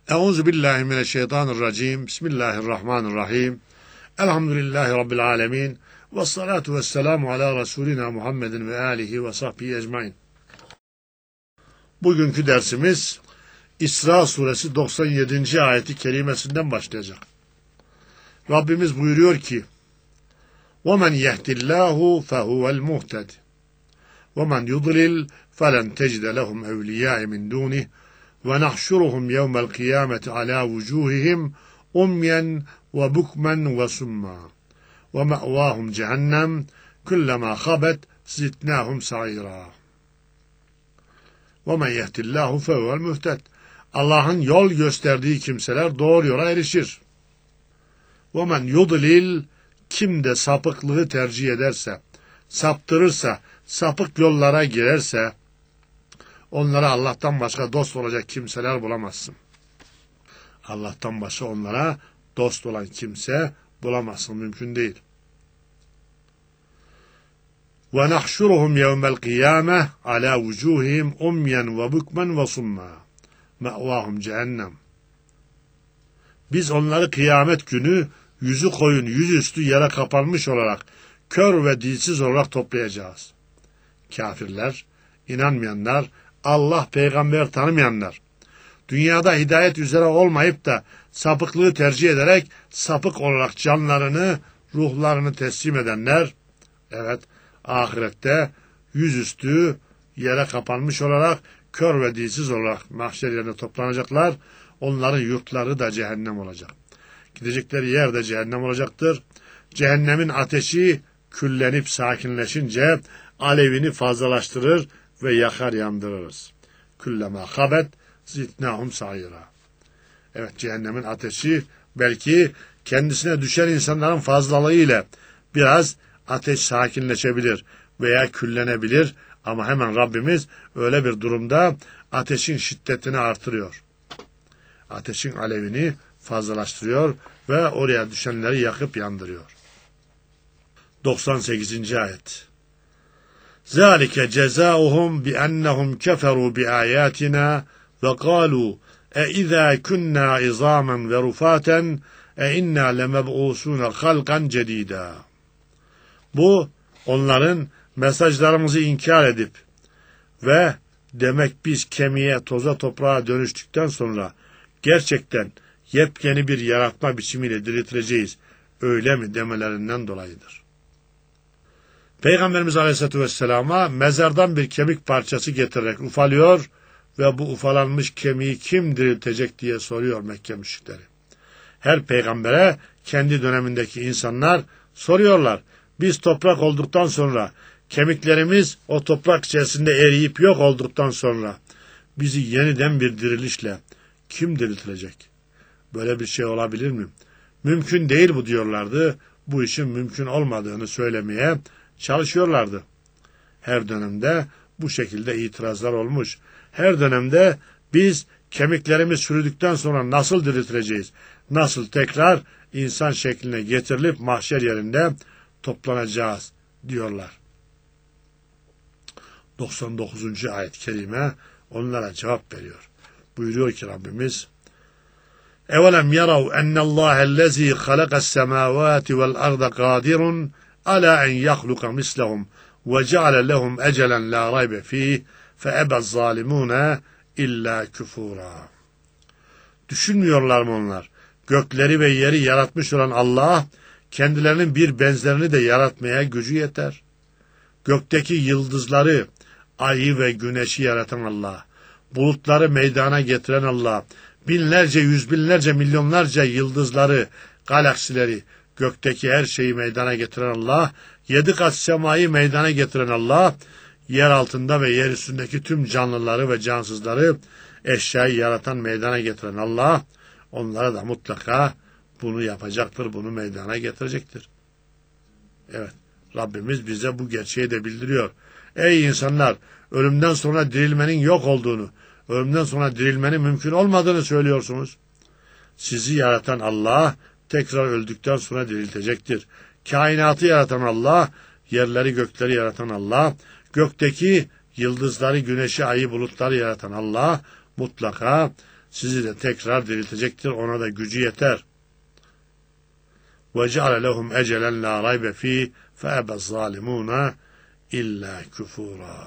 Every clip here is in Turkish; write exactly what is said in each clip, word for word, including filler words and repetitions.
Euzu billahi mineşşeytanirracim. Bismillahirrahmanirrahim. Elhamdülillahi rabbil alamin. Ves salatu vesselamu ala Resulina Muhammedin ve alihi ve sahbihi ecmaîn. Bugünkü dersimiz İsra suresi doksan yedinci ayeti kerimesinden başlayacak. Rabbimiz buyuruyor ki: وَمَنْ يَهْدِ اللّٰهُ فَهُوَ الْمُهْتَدِ وَمَنْ يُضْلِلْ فَلَنْ تَجِدَ لَهُمْ اَوْلِيَاءَ مِنْ دُونِهِ وَنَحْشُرُهُمْ يَوْمَ الْقِيَامَةِ عَلَى وُجُوهِهِمْ أُمْيًا وَبُكْمًا وَسُمًّا وَمَأْوَاهُمْ جَهَنَّمْ كُلَّمَا خَبَتْ زِدْنَاهُمْ سَعِيرًا. وَمَنْ يَهْدِ اللّٰهُ فَهُوَ الْمُهْتَدِ Allah'ın yol gösterdiği kimseler doğru yola erişir. وَمَنْ يُضْلِلْ Kim de sapıklığı tercih ederse, saptırırsa, sapık yollara girerse, onlara Allah'tan başka dost olacak kimseler bulamazsın. Allah'tan başka onlara dost olan kimse bulamazsın, mümkün değil. وَنَحْشُرُهُمْ يَوْمَ الْقِيَامَةِ عَلَى وُجُوهِهِمْ أُمْيًا وَبُكْمًا وَصُمًّا مَأْوَاهُمْ cehennem. Biz onları kıyamet günü yüzü koyun, yüzüstü yere kapanmış olarak, kör ve dilsiz olarak toplayacağız. Kafirler, inanmayanlar, Allah, peygamber tanımayanlar, dünyada hidayet üzere olmayıp da sapıklığı tercih ederek sapık olarak canlarını, ruhlarını teslim edenler, evet, ahirette yüzüstü yere kapanmış olarak, kör ve dilsiz olarak mahşer yerine toplanacaklar. Onların yurtları da cehennem olacak. Gidecekleri yer de cehennem olacaktır. Cehennemin ateşi küllenip sakinleşince alevini fazlalaştırır ve yakar yandırırız. Küllema habet zidnahum sayira. Evet, cehennemin ateşi belki kendisine düşen insanların fazlalığıyla biraz ateş sakinleşebilir veya küllenebilir ama hemen Rabbimiz öyle bir durumda ateşin şiddetini artırıyor. Ateşin alevini fazlalaştırıyor ve oraya düşenleri yakıp yandırıyor. doksan sekizinci ayet. ذَٰلِكَ جَزَاؤُهُمْ بِأَنَّهُمْ كَفَرُوا بِآيَاتِنَا وَقَالُوا اَاِذَا كُنَّا عِظَامًا وَرُفَاتًا اَاِنَّا لَمَبْعُوثُونَ خَلْقًا جَد۪يدًا. Bu, onların mesajlarımızı inkar edip ve demek biz kemiğe, toza, toprağa dönüştükten sonra gerçekten yepyeni bir yaratma biçimiyle diriltileceğiz, öyle mi demelerinden dolayıdır. Peygamberimiz Aleyhisselatü Vesselam'a mezardan bir kemik parçası getirerek ufalıyor ve bu ufalanmış kemiği kim diriltecek diye soruyor Mekke müşrikleri. Her peygambere kendi dönemindeki insanlar soruyorlar. Biz toprak olduktan sonra, kemiklerimiz o toprak içerisinde eriyip yok olduktan sonra bizi yeniden bir dirilişle kim diriltilecek? Böyle bir şey olabilir mi? Mümkün değil bu diyorlardı. Bu işin mümkün olmadığını söylemeye çalışıyorlardı. Her dönemde bu şekilde itirazlar olmuş. Her dönemde biz kemiklerimiz çürüdükten sonra nasıl diriltileceğiz? Nasıl tekrar insan şekline getirilip mahşer yerinde toplanacağız diyorlar. doksan dokuzuncu ayet-i kerime onlara cevap veriyor. Buyuruyor ki Rabbimiz: اَوَلَمْ يَرَوْا اَنَّ اللّٰهَ الَّذ۪ي خَلَقَ السَّمَاوَاتِ وَالْأَرْضَ قَادِرٌ عَلَى اَنْ يَخْلُقَ مِثْلَهُمْ وَجَعَلَ لَهُمْ اَجَلًا لَا رَيْبَ ف۪يهِ فَاَبَى الظَّالِمُونَ اِلَّا كُفُورًا. Düşünmüyorlar mı onlar? Gökleri ve yeri yaratmış olan Allah, kendilerinin bir benzerini de yaratmaya gücü yeter. Gökteki yıldızları, ayı ve güneşi yaratan Allah, bulutları meydana getiren Allah, binlerce, yüz binlerce, milyonlarca yıldızları, galaksileri, gökteki her şeyi meydana getiren Allah, yedi kat semayı meydana getiren Allah, yer altında ve yer üstündeki tüm canlıları ve cansızları, eşyayı yaratan, meydana getiren Allah, onlara da mutlaka bunu yapacaktır, bunu meydana getirecektir. Evet, Rabbimiz bize bu gerçeği de bildiriyor. Ey insanlar, ölümden sonra dirilmenin yok olduğunu, ölümden sonra dirilmenin mümkün olmadığını söylüyorsunuz. Sizi yaratan Allah, tekrar öldükten sonra diriltecektir. Kainatı yaratan Allah, yerleri gökleri yaratan Allah, gökteki yıldızları, güneşi, ayı, bulutları yaratan Allah, mutlaka sizi de tekrar diriltecektir. Ona da gücü yeter. وَجَعَلَ لَهُمْ اَجَلًا لَا رَيْبَ ف۪يهِ فَاَبَ الظَّالِمُونَ اِلَّا كُفُورًا.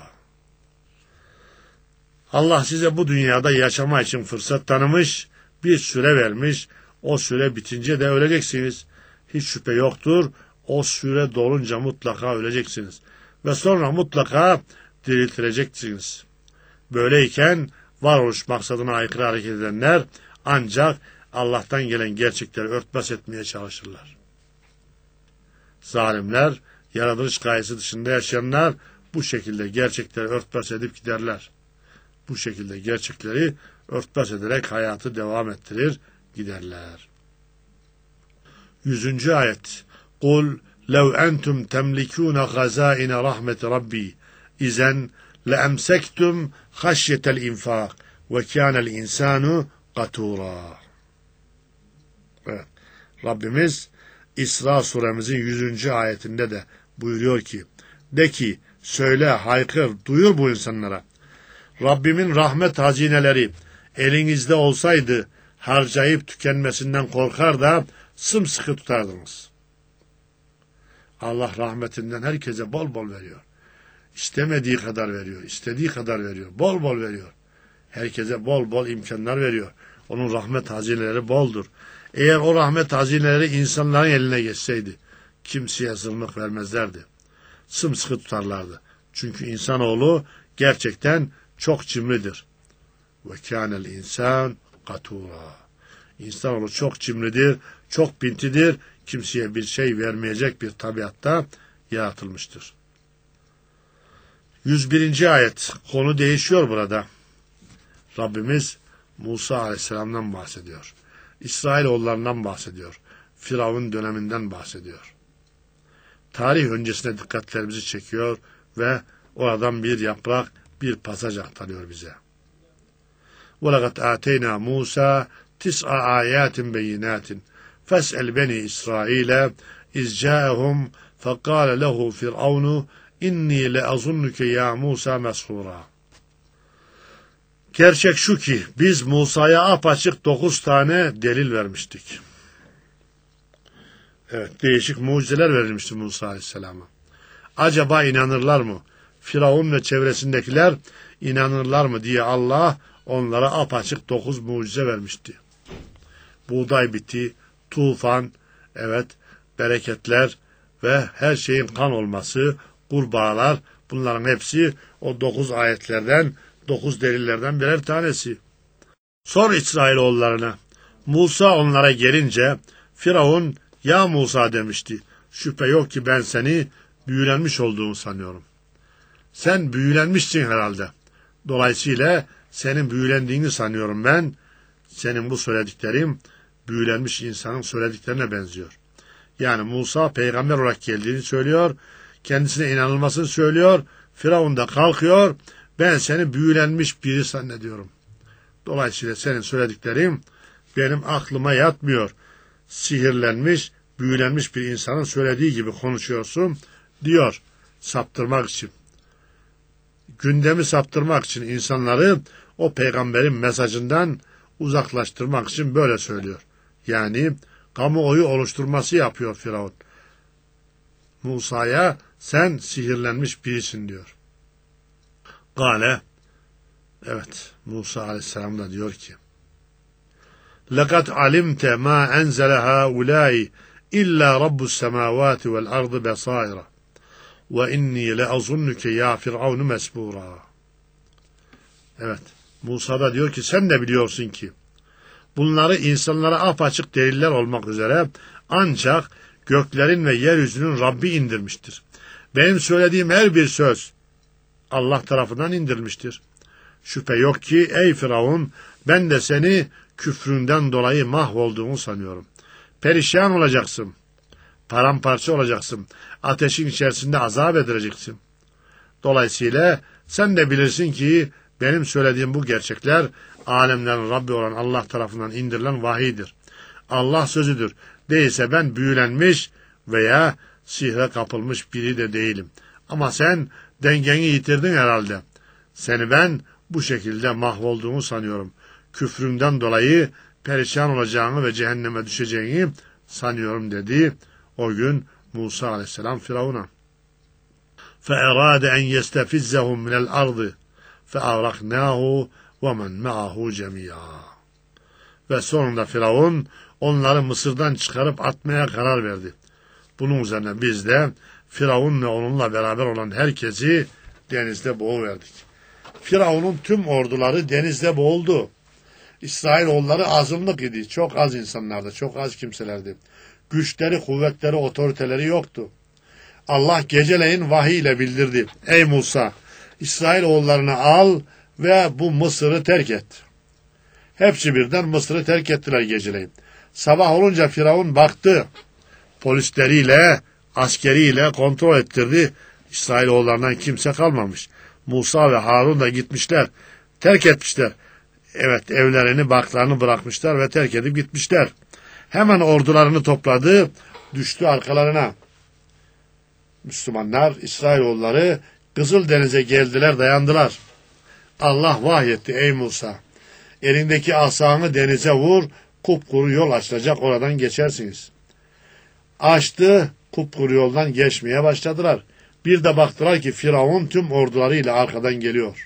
Allah size bu dünyada yaşama için fırsat tanımış, bir süre vermiş. O süre bitince de öleceksiniz. Hiç şüphe yoktur. O süre dolunca mutlaka öleceksiniz. Ve sonra mutlaka diriltileceksiniz. Böyleyken varoluş maksadına aykırı hareket edenler ancak Allah'tan gelen gerçekleri örtbas etmeye çalışırlar. Zalimler, yaratılış gayesi dışında yaşayanlar bu şekilde gerçekleri örtbas edip giderler. Bu şekilde gerçekleri örtbas ederek hayatı devam ettirir giderler. Yüzüncü ayet. Kul lev entum temlikûne gazâine rahmeti rabbi izen leemsektum haşyetel infak ve kânel insanu katûrâ. Evet. Rabbimiz İsra suremizin yüzüncü ayetinde de buyuruyor ki, de ki, söyle, haykır, duyur bu insanlara. Rabbimin rahmet hazineleri elinizde olsaydı harcayıp tükenmesinden korkar da sımsıkı tutardınız. Allah rahmetinden herkese bol bol veriyor. İstemediği kadar veriyor, istediği kadar veriyor, bol bol veriyor. Herkese bol bol imkanlar veriyor. Onun rahmet hazineleri boldur. Eğer o rahmet hazineleri insanların eline geçseydi, kimseye zılmık vermezlerdi. Sımsıkı tutarlardı. Çünkü insanoğlu gerçekten çok cimridir. Ve kânel insan katûrâ. İnsanoğlu çok cimridir, çok pintidir, kimseye bir şey vermeyecek bir tabiatta yaratılmıştır. yüz birinci ayet. Konu değişiyor burada. Rabbimiz Musa Aleyhisselam'dan bahsediyor. İsrailoğullarından bahsediyor. Firavun döneminden bahsediyor. Tarih öncesine dikkatlerimizi çekiyor ve oradan bir yaprak, bir pasaj aktarıyor bize. وَلَقَدْ آتَيْنَا مُوسَى تِسْعَ آيَاتٍ بَيِّنَاتٍ فَاسْأَلْ بَنِي إِسْرَائِيلَ اِذْ جَاءَهُمْ فَقَالَ لَهُ فِرْعَوْنُ اِنِّي لَأَظُنُّكَ يَا مُوسَى مَسْحُورًا. Gerçek şu ki biz Musa'ya apaçık dokuz tane delil vermiştik. Evet, değişik mucizeler verilmişti Musa Aleyhisselam'a. Acaba inanırlar mı? Firavun ve çevresindekiler inanırlar mı diye Allah onlara apaçık dokuz mucize vermişti. Buğday biti, tufan, evet, bereketler ve her şeyin kan olması, kurbağalar, bunların hepsi o dokuz ayetlerden, dokuz delillerden birer tanesi. Sor İsrailoğullarına. Musa onlara gelince Firavun, ya Musa demişti. Şüphe yok ki ben seni büyülenmiş olduğunu sanıyorum. Sen büyülenmişsin herhalde. Dolayısıyla senin büyülendiğini sanıyorum ben. Senin bu söylediklerin büyülenmiş insanın söylediklerine benziyor. Yani Musa peygamber olarak geldiğini söylüyor. Kendisine inanılmasını söylüyor. Firavun da kalkıyor. Ben seni büyülenmiş biri zannediyorum. Dolayısıyla senin söylediklerin benim aklıma yatmıyor. Sihirlenmiş, büyülenmiş bir insanın söylediği gibi konuşuyorsun diyor. Saptırmak için. Gündemi saptırmak için, insanları o peygamberin mesajından uzaklaştırmak için böyle söylüyor. Yani kamuoyu oluşturması yapıyor Firavun. Musa'ya sen sihirlenmiş birisin diyor. Gale, evet, Musa Aleyhisselam da diyor ki, لَقَدْ عَلِمْتَ مَا أَنْزَلَ هَؤُلَاءِ إِلَّا رَبُّ السَّمَاوَاتِ وَالْأَرْضِ بَصَائِرَ وَاِنِّي لَأَظُنُّكَ يَا فِرْعَوْنُ مَسْبُورًا. Evet, Musa da diyor ki sen de biliyorsun ki bunları insanlara apaçık deliller olmak üzere ancak göklerin ve yeryüzünün Rabbi indirmiştir. Benim söylediğim her bir söz Allah tarafından indirilmiştir. Şüphe yok ki ey Firavun, ben de seni küfründen dolayı mahvolduğunu sanıyorum. Perişan olacaksın. Paramparça olacaksın. Ateşin içerisinde azap edileceksin. Dolayısıyla sen de bilirsin ki benim söylediğim bu gerçekler alemlerin Rabbi olan Allah tarafından indirilen vahiydir. Allah sözüdür. Değilse ben büyülenmiş veya sihre kapılmış biri de değilim. Ama sen dengeni yitirdin herhalde. Seni ben bu şekilde mahvolduğumu sanıyorum. küfründen dolayı perişan olacağını ve cehenneme düşeceğini sanıyorum dedi o gün Musa aleyhisselam Firavun'a. فَاَرَادَ اَنْ يَسْتَفِزَّهُمْ مِنَ الْاَرْضِ فَاَغْرَقْنَاهُ وَمَنْ مَعَهُ جَمِيعًا. Ve sonunda Firavun onları Mısır'dan çıkarıp atmaya karar verdi. Bunun üzerine biz de Firavun ve onunla beraber olan herkesi denizde boğuverdik. Firavun'un tüm orduları denizde boğuldu. İsrailoğulları azınlık idi. Çok az insanlardı, çok az kimselerdi. Güçleri, kuvvetleri, otoriteleri yoktu. Allah geceleyin vahiy ile bildirdi. Ey Musa, İsrailoğullarını al ve bu Mısır'ı terk et. Hepsi birden Mısır'ı terk ettiler geceleyin. Sabah olunca Firavun baktı. Polisleriyle, askeriyle kontrol ettirdi. İsrailoğullarından kimse kalmamış. Musa ve Harun da gitmişler. Terk etmişler. Evet, evlerini, barklarını bırakmışlar ve terk edip gitmişler. Hemen ordularını topladı, düştü arkalarına. Müslümanlar, İsrailoğulları Kızıldeniz'e geldiler, dayandılar. Allah vahyetti, ey Musa, elindeki asanı denize vur, kupkuru yol açılacak, oradan geçersiniz. Açtı, kupkuru yoldan geçmeye başladılar. Bir de baktılar ki Firavun tüm ordularıyla arkadan geliyor.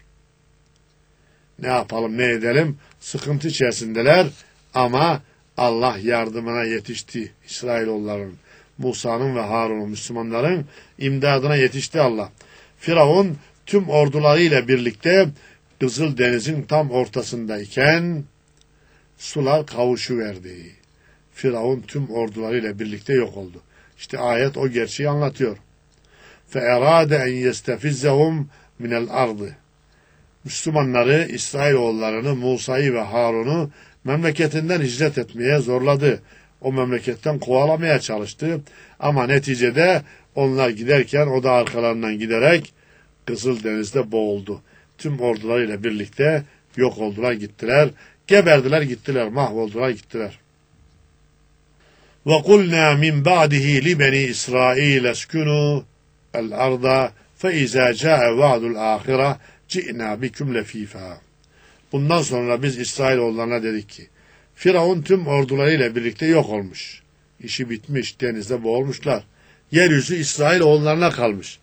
Ne yapalım, ne edelim? Sıkıntı içerisindeler ama Allah yardımına yetişti İsrailoğulların. Musa'nın ve Harun'un, Müslümanların imdadına yetişti Allah. Firavun tüm ordularıyla birlikte Kızıldeniz'in tam ortasındayken sular kavuşuverdi. Firavun tüm ordularıyla birlikte yok oldu. İşte ayet o gerçeği anlatıyor. فَاَرَادَ اَنْ يَسْتَفِزَّهُمْ مِنَ الْاَرْضِ. Müslümanları, İsrailoğullarını, Musa'yı ve Harun'u memleketinden hicret etmeye zorladı. O memleketten kovalamaya çalıştı. Ama neticede onlar giderken o da arkalarından giderek Kızıldeniz'de boğuldu. Tüm ordularıyla birlikte yok oldular, gittiler. Geberdiler, gittiler, mahvoldular, gittiler. وَقُلْنَا مِنْ بَعْدِهِ لِبَنِي إِسْرَائِيلَ اسْكُنُوا الْأَرْضَ فَإِذَا جَاءَ وَعْدُ الْآخِرَةِ جِئْنَا بِكُمْ لَف۪يفًا. Bundan sonra biz İsrailoğullarına dedik ki, Firavun tüm ordularıyla birlikte yok olmuş. İşi bitmiş, denizde boğulmuşlar. Yeryüzü İsrailoğullarına kalmış.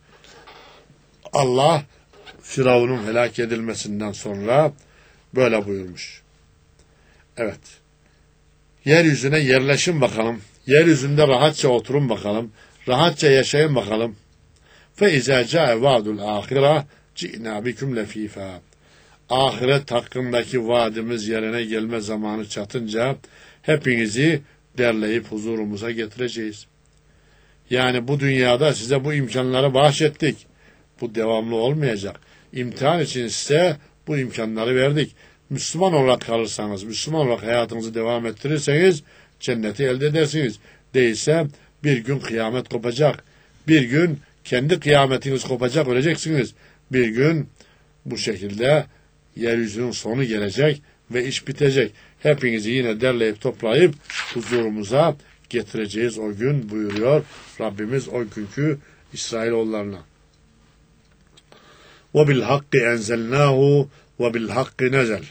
Allah Firavun'un helak edilmesinden sonra böyle buyurmuş. Evet. Yeryüzüne yerleşin bakalım. Yeryüzünde rahatça oturun bakalım. Rahatça yaşayın bakalım. فَاِذَا جَاءَ وَعْدُ الْآخِرَةِ جِئْنَا بِكُمْ لَف۪يفًا. Ahiret hakkındaki vaadimiz yerine gelme zamanı çatınca hepinizi derleyip huzurumuza getireceğiz. Yani bu dünyada size bu imkanları bahşettik. Bu devamlı olmayacak. İmtihan için size bu imkanları verdik. Müslüman olarak kalırsanız, Müslüman olarak hayatınızı devam ettirirseniz cenneti elde edersiniz. Değilse bir gün kıyamet kopacak. Bir gün kendi kıyametiniz kopacak, öleceksiniz. Bir gün bu şekilde yeryüzünün sonu gelecek ve iş bitecek. Hepinizi yine derleyip toplayıp huzurumuza getireceğiz o gün buyuruyor Rabbimiz o günkü İsrailoğullarına. وَبِالْحَقِّ اَنْزَلْنَاهُ وَبِالْحَقِّ نَزَلْ.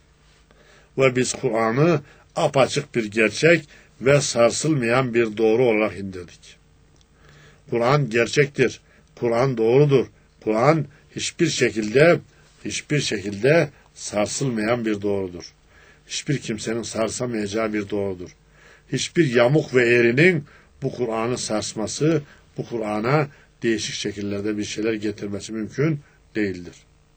Ve biz Kur'an'ı apaçık bir gerçek ve sarsılmayan bir doğru olarak indirdik. Kur'an gerçektir. Kur'an doğrudur. Kur'an hiçbir şekilde hiçbir şekilde sarsılmayan bir doğrudur. Hiçbir kimsenin sarsamayacağı bir doğrudur. Hiçbir yamuk ve eğrinin bu Kur'an'ı sarsması, bu Kur'an'a değişik şekillerde bir şeyler getirmesi mümkün değildir.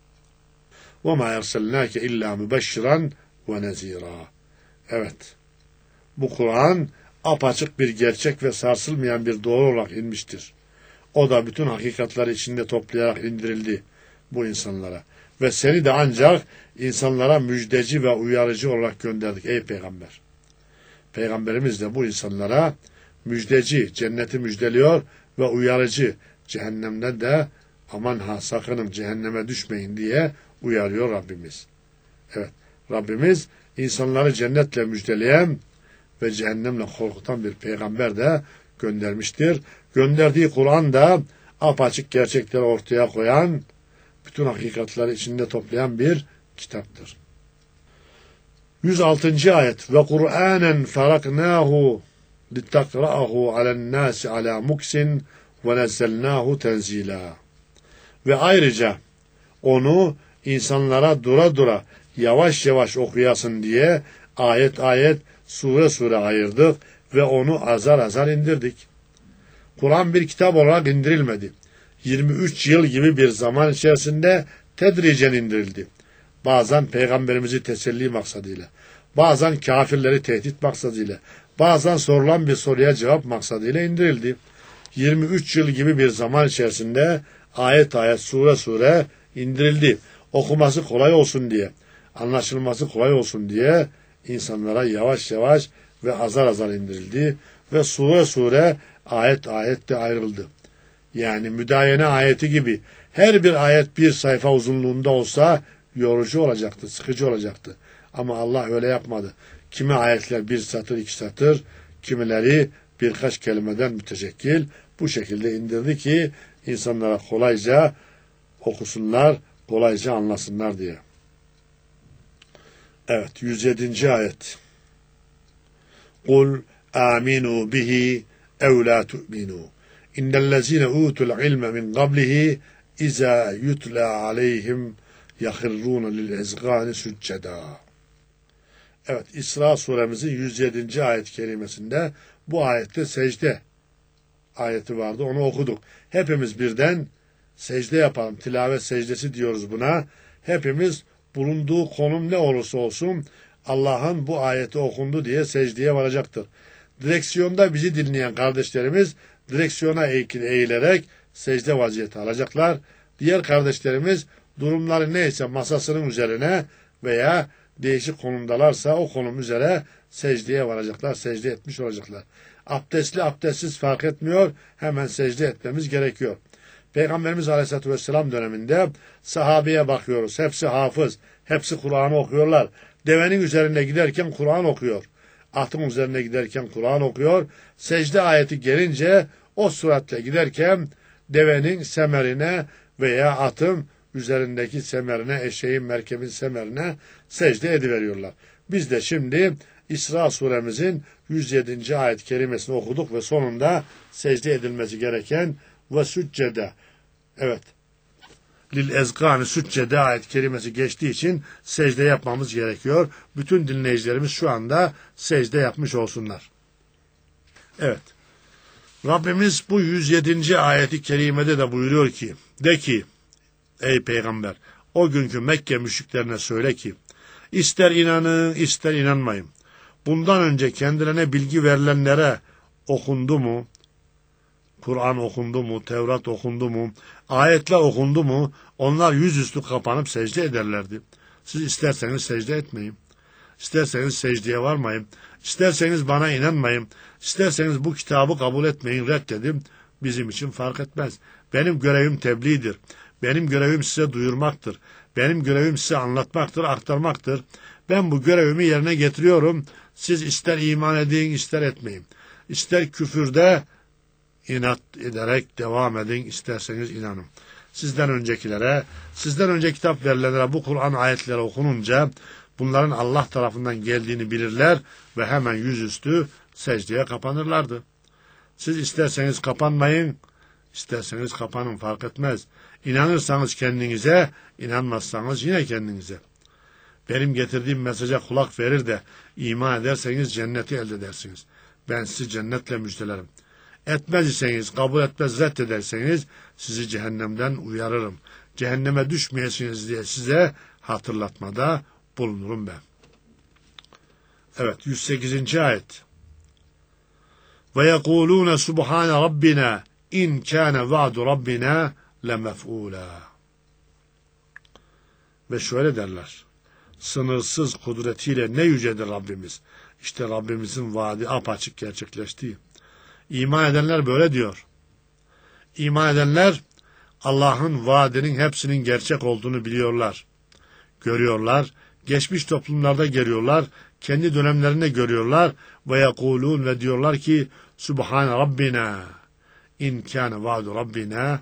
وَمَا يَرْسَلْنَاكَ اِلَّا مُبَشِّرًا وَنَزِيرًا. Evet, bu Kur'an apaçık bir gerçek ve sarsılmayan bir doğru olarak inmiştir. O da bütün hakikatleri içinde toplayarak indirildi bu insanlara. Ve seni de ancak insanlara müjdeci ve uyarıcı olarak gönderdik ey peygamber. Peygamberimiz de bu insanlara müjdeci, cenneti müjdeliyor ve uyarıcı, cehennemden de aman ha sakının cehenneme düşmeyin diye uyarıyor Rabbimiz. Evet, Rabbimiz insanları cennetle müjdeleyen ve cehennemle korkutan bir peygamber de göndermiştir. Gönderdiği Kur'an da apaçık gerçekleri ortaya koyan, bütün hakikatleri içinde toplayan bir kitaptır. yüz altıncı ayet. Ve Kur'anen faraknahu litakra'ahu ale'n-nâsi alâ muksin ve nezzelnâhu tenzîlâ. Ve ayrıca onu insanlara dura dura yavaş yavaş okuyasın diye ayet ayet, sure sure ayırdık ve onu azar azar indirdik. Kur'an bir kitap olarak indirilmedi. yirmi üç yıl gibi bir zaman içerisinde tedricen indirildi. Bazen peygamberimizi teselli maksadıyla, bazen kafirleri tehdit maksadıyla, bazen sorulan bir soruya cevap maksadıyla indirildi. yirmi üç yıl gibi bir zaman içerisinde ayet ayet, sure sure indirildi. Okuması kolay olsun diye, anlaşılması kolay olsun diye insanlara yavaş yavaş ve azar azar indirildi ve sure sure, ayet ayet de ayrıldı. Yani müdayene ayeti gibi her bir ayet bir sayfa uzunluğunda olsa yorucu olacaktı, sıkıcı olacaktı. Ama Allah öyle yapmadı. Kimi ayetler bir satır, iki satır, kimileri birkaç kelimeden müteşekkil, bu şekilde indirdi ki insanlara kolayca okusunlar, kolayca anlasınlar diye. Evet, yüz yedinci ayet. Kul aminu bihi ev la tu'minu. İnnellezine utul ilme min qablihi iza yutla aleyhim yahirrûne lil ezgâni süccedâ. Evet, İsra suremizin yüz yedinci ayet-i kerimesinde bu ayette secde ayeti vardı. Onu okuduk. Hepimiz birden secde yapalım. Tilavet secdesi diyoruz buna. Hepimiz bulunduğu konum ne olursa olsun Allah'ın bu ayeti okundu diye secdeye varacaktır. Direksiyonda bizi dinleyen kardeşlerimiz direksiyona eğilerek secde vaziyeti alacaklar. Diğer kardeşlerimiz durumları neyse masasının üzerine veya değişik konumdalarsa o konum üzere secdeye varacaklar, secde etmiş olacaklar. Abdestli abdestsiz fark etmiyor, hemen secde etmemiz gerekiyor. Peygamberimiz Aleyhisselatü Vesselam döneminde sahabeye bakıyoruz. Hepsi hafız, hepsi Kur'an'ı okuyorlar. Devenin üzerinde giderken Kur'an okuyor. Atın üzerine giderken Kur'an okuyor. Secde ayeti gelince o suratle giderken devenin semerine veya atın üzerindeki semerine, eşeğin, merkebin semerine secde ediveriyorlar. Biz de şimdi İsra suremizin yüz yedinci ayet kerimesini okuduk ve sonunda secde edilmesi gereken ve süccede, evet, lil ezgani süccede ayet kerimesi geçtiği için secde yapmamız gerekiyor. Bütün dinleyicilerimiz şu anda secde yapmış olsunlar. Evet. Rabbimiz bu yüz yedinci ayeti kerimede de buyuruyor ki, de ki ey peygamber, o günkü Mekke müşriklerine söyle ki, ister inanın ister inanmayın. Bundan önce kendilerine bilgi verilenlere okundu mu? Kur'an okundu mu? Tevrat okundu mu? Ayetler okundu mu? Onlar yüzüstü kapanıp secde ederlerdi. Siz isterseniz secde etmeyin. İsterseniz secdeye varmayın. İsterseniz bana inanmayın. İsterseniz bu kitabı kabul etmeyin, reddedin. Bizim için fark etmez. Benim görevim tebliğdir. Benim görevim size duyurmaktır. Benim görevim size anlatmaktır, aktarmaktır. Ben bu görevimi yerine getiriyorum. Siz ister iman edin, ister etmeyin. İster küfürde inat ederek devam edin, isterseniz inanın. Sizden öncekilere, sizden önce kitap verilenlere bu Kur'an ayetleri okununca bunların Allah tarafından geldiğini bilirler ve hemen yüzüstü secdeye kapanırlardı. Siz isterseniz kapanmayın, isterseniz kapanın, fark etmez. İnanırsanız kendinize, inanmazsanız yine kendinize. Benim getirdiğim mesaja kulak verir de iman ederseniz cenneti elde edersiniz. Ben sizi cennetle müjdelerim. Etmez iseniz, kabul etmez, reddederseniz sizi cehennemden uyarırım. Cehenneme düşmeyesiniz diye size hatırlatmada bulunurum ben. Evet, yüz sekizinci ayet. Ve yekulûne subhane rabbina in kâne va'du rabbina lemef'ûlâ. Ve şöyle derler. Sınırsız kudretiyle ne yücedir Rabbimiz. İşte Rabbimizin vaadi apaçık gerçekleşti. İman edenler böyle diyor. İman edenler Allah'ın vaadinin hepsinin gerçek olduğunu biliyorlar. Görüyorlar. Geçmiş toplumlarda görüyorlar. Kendi dönemlerinde görüyorlar. Ve yekulûn ve diyorlar ki Subhan Rabbina in kâne vaadu Rabbina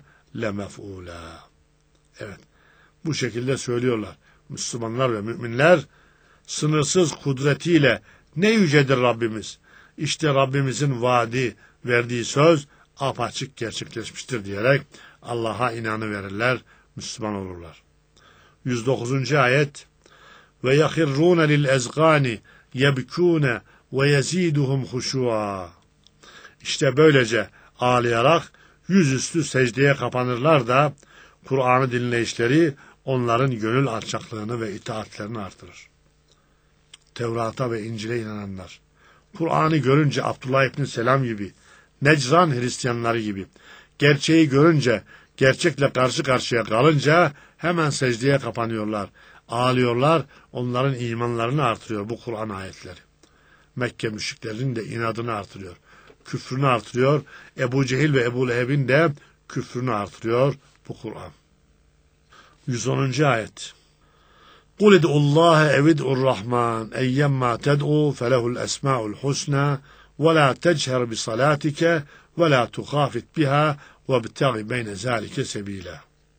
lemef'ûlâ. Evet. Bu şekilde söylüyorlar. Müslümanlar ve müminler sınırsız kudretiyle ne yücedir Rabbimiz. İşte Rabbimizin vaadi, verdiği söz apaçık gerçekleşmiştir diyerek Allah'a inanıverirler, Müslüman olurlar. yüz dokuzuncu ayet ve yahirrûne lil ezgâni yebkûne ve yezîduhum huşûâ. İşte böylece ağlayarak yüzüstü secdeye kapanırlar da Kur'an'ı dinleyişleri onların gönül alçaklığını ve itaatlerini artırır. Tevrat'a ve İncil'e inananlar, Kur'an'ı görünce Abdullah İbni Selam gibi, Necran Hristiyanları gibi, gerçeği görünce, gerçekle karşı karşıya kalınca hemen secdeye kapanıyorlar, ağlıyorlar, onların imanlarını artırıyor bu Kur'an ayetleri. Mekke müşriklerinin de inadını artırıyor, küfrünü artırıyor, Ebu Cehil ve Ebu Leheb'in de küfrünü artırıyor bu Kur'an. yüz onuncu ayet. قُلِ ادْعُوا اللّٰهَ اَوْ ادْعُوا الرَّحْمَانَ اَيَّمَّا تَدْعُوا فَلَهُ الْأَسْمَاءُ الْحُسْنَى وَلَا تَجْهَرْ بِصَلَاتِكَ وَلَا تُخَافِتْ بِهَا وَابْتَغِ بَيْنَ ذَٰلِكَ سَب۪يلًا.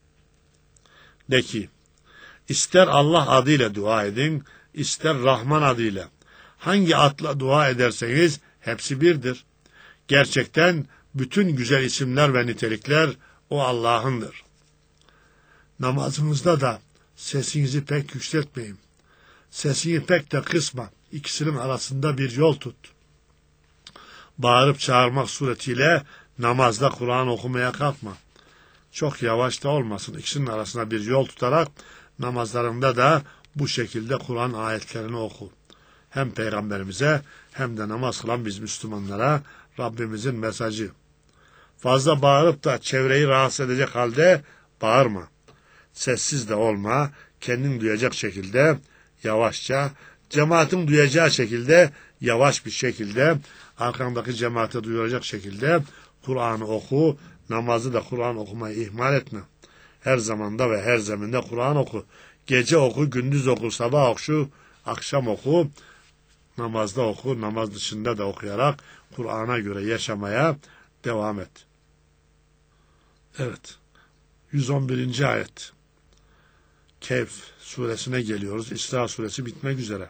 De ki, ister Allah adıyla dua edin, ister Rahman adıyla. Hangi adla dua ederseniz hepsi birdir. Gerçekten bütün güzel isimler ve nitelikler o Allah'ındır. Namazınızda da sesinizi pek yükseltmeyin. Sesini pek de kısma. İkisinin arasında bir yol tut. Bağırıp çağırmak suretiyle namazda Kur'an okumaya kalkma. Çok yavaş da olmasın. İkisinin arasında bir yol tutarak namazlarında da bu şekilde Kur'an ayetlerini oku. Hem Peygamberimize hem de namaz kılan biz Müslümanlara Rabbimizin mesajı. Fazla bağırıp da çevreyi rahatsız edecek halde bağırma. Sessiz de olma, kendin duyacak şekilde yavaşça, cemaatin duyacağı şekilde yavaş bir şekilde, arkandaki cemaate duyuracak şekilde Kur'an'ı oku, namazı da Kur'an okumayı ihmal etme. Her zamanda ve her zeminde Kur'an oku. Gece oku, gündüz oku, sabah oku, akşam oku, namazda oku, namaz dışında da okuyarak Kur'an'a göre yaşamaya devam et. Evet, yüz on birinci ayet. Kehf suresine geliyoruz. İsra suresi bitmek üzere.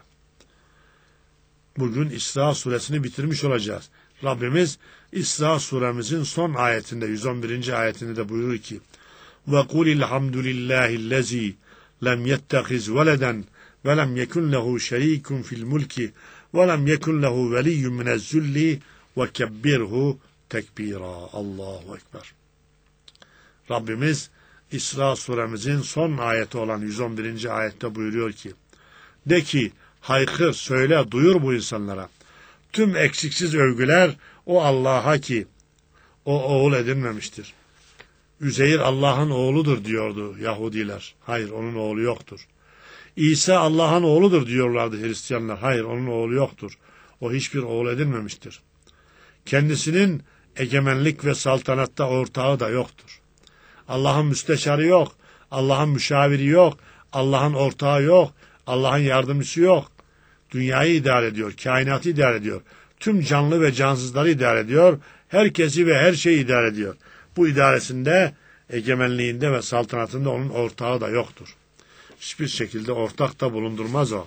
Bugün İsra suresini bitirmiş olacağız. Rabbimiz İsra suremizin son ayetinde, yüz on birinci ayetinde de buyurur ki وَقُولِ الْحَمْدُ لِلّٰهِ الَّذ۪ي لَمْ يَتَّخِذْ وَلَدًا وَلَمْ يَكُنْ لَهُ شَر۪يكٌ فِي الْمُلْكِ وَلَمْ يَكُنْ لَهُ وَلِيٌّ مِنَ الذُّلِّ وَكَبِّرْهُ tekbira. Allahu Ekber. Rabbimiz İsra suremizin son ayeti olan yüz on birinci ayette buyuruyor ki, de ki, haykır, söyle, duyur bu insanlara. Tüm eksiksiz övgüler o Allah'a ki, o oğul edinmemiştir. Üzeyir Allah'ın oğludur diyordu Yahudiler. Hayır, onun oğlu yoktur. İsa Allah'ın oğludur diyorlardı Hristiyanlar. Hayır, onun oğlu yoktur. O hiçbir oğul edinmemiştir. Kendisinin egemenlik ve saltanatta ortağı da yoktur. Allah'ın müsteşarı yok, Allah'ın müşaviri yok, Allah'ın ortağı yok, Allah'ın yardımcısı yok. Dünyayı idare ediyor, kainatı idare ediyor, tüm canlı ve cansızları idare ediyor, herkesi ve her şeyi idare ediyor. Bu idaresinde, egemenliğinde ve saltanatında onun ortağı da yoktur. Hiçbir şekilde ortak da bulundurmaz o.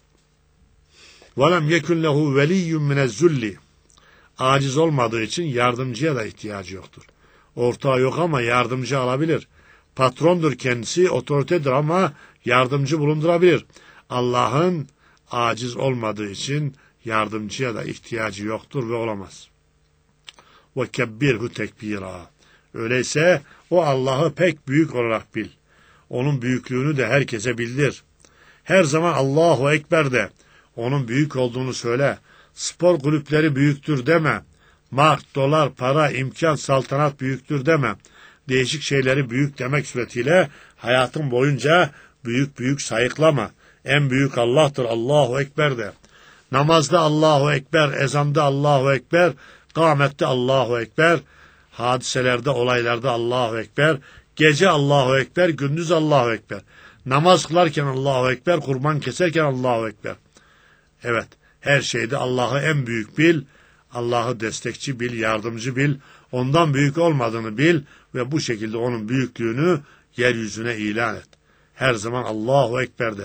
وَلَمْ يَكُنْ لَهُ وَلِيٌّ مِنَ الذُّلِّ. Aciz olmadığı için yardımcıya da ihtiyacı yoktur. Ortağı yok ama yardımcı alabilir. Patrondur kendisi, otoritedir ama yardımcı bulundurabilir. Allah'ın aciz olmadığı için yardımcıya da ihtiyacı yoktur ve olamaz. وَكَبِّرْهُ tekbira. Öyleyse o Allah'ı pek büyük olarak bil. Onun büyüklüğünü de herkese bildir. Her zaman Allahu Ekber de. Onun büyük olduğunu söyle. Spor kulüpleri büyüktür deme. Mark, dolar, para, imkan, saltanat büyüktür deme. Değişik şeyleri büyük demek suretiyle hayatın boyunca büyük büyük sayıklama. En büyük Allah'tır, Allahu Ekber de. Namazda Allahu Ekber, ezanda Allahu Ekber, kâmette Allahu Ekber, hadiselerde, olaylarda Allahu Ekber, gece Allahu Ekber, gündüz Allahu Ekber. Namaz kılarken Allahu Ekber, kurban keserken Allahu Ekber. Evet, her şeyde Allah'ı en büyük bil, Allah'ı destekçi bil, yardımcı bil, ondan büyük olmadığını bil ve bu şekilde onun büyüklüğünü yeryüzüne ilan et. Her zaman Allahu Ekber de.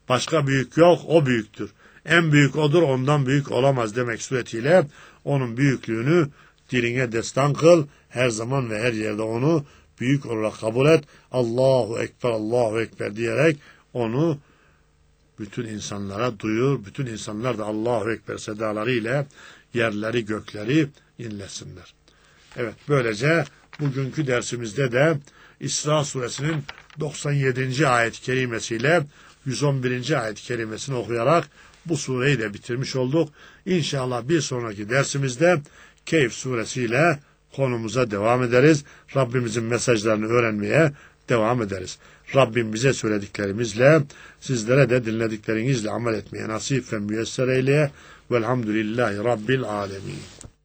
Başka büyük yok, o büyüktür. En büyük odur, ondan büyük olamaz demek suretiyle onun büyüklüğünü diline destan kıl. Her zaman ve her yerde onu büyük olarak kabul et. Allahu Ekber, Allahu Ekber diyerek onu bütün insanlara duyur. Bütün insanlar da Allahu Ekber sedalarıyla yerleri gökleri inlesinler. Evet, böylece bugünkü dersimizde de İsra suresinin doksan yedinci ayet-i kerimesiyle yüz on birinci ayet-i kerimesini okuyarak bu sureyi de bitirmiş olduk. İnşallah bir sonraki dersimizde Kehf suresiyle konumuza devam ederiz. Rabbimizin mesajlarını öğrenmeye devam ederiz. Rabbim bize söylediklerimizle, sizlere de dinlediklerinizle amel etmeye nasip ve müyesser eyleye. Velhamdülillahi Rabbil alemin.